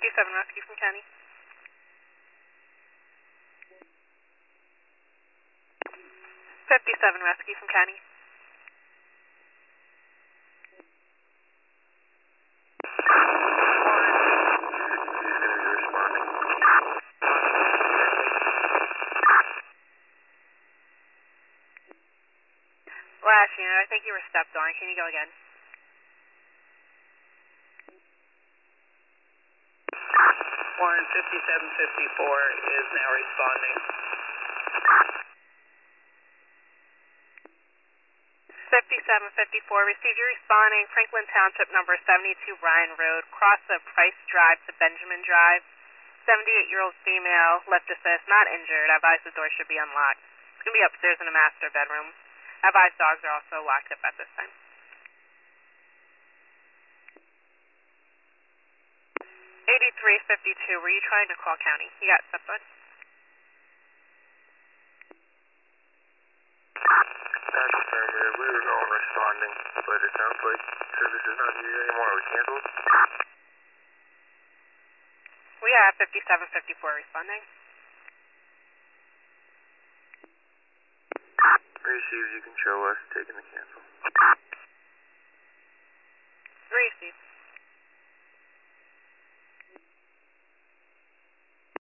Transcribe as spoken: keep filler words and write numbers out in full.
fifty-seven rescue from county. fifty-seven rescue from county. Last unit, I think you were stepped on. Can you go again? Warren fifty-seven fifty-four is now responding. fifty-seven fifty-four, received you responding, Franklin Township number seventy-two Bryan Road, cross of Price Drive to Benjamin Drive. seventy-eight-year-old female, left assist, not injured. Advise the door should be unlocked. It's going to be upstairs in the master bedroom. Advise dogs are also locked up at this time. eighty-three fifty-two, were you trying to call county? You got stepped on? That's affirmative. We were going responding, but it sounds like service is not needed anymore. Are we canceled? We have fifty-seven fifty-four responding. Received, you can show us taking the cancel. Received.